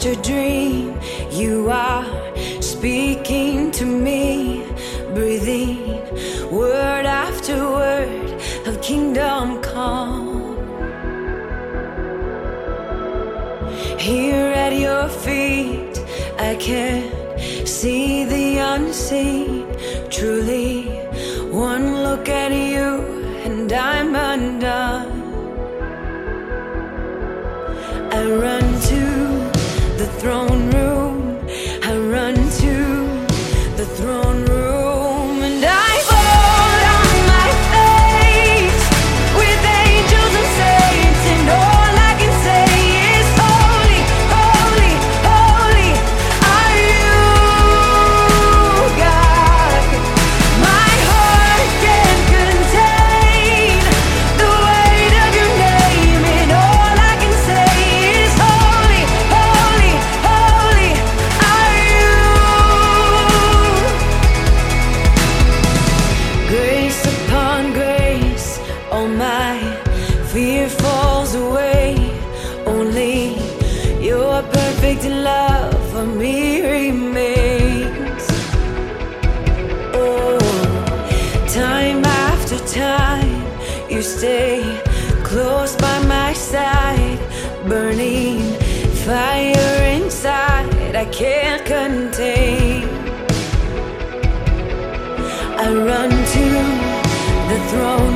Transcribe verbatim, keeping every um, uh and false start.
after dream, you are speaking to me, breathing word after word of kingdom come. Here at your feet, I can see the unseen. Truly, one look at you and I'm undone. I run to the throne room, I run to the throne room, and I fall on my face with angels and saints, and all I can say is holy, holy, holy are you, God. My heart can't contain the weight of your name, and all I can say is holy, holy, holy are you. Grace upon grace, all my fear falls away. Only your perfect love for me remains. Oh, time after time, you stay close by my side, burning fire inside I can't contain. I run to the throne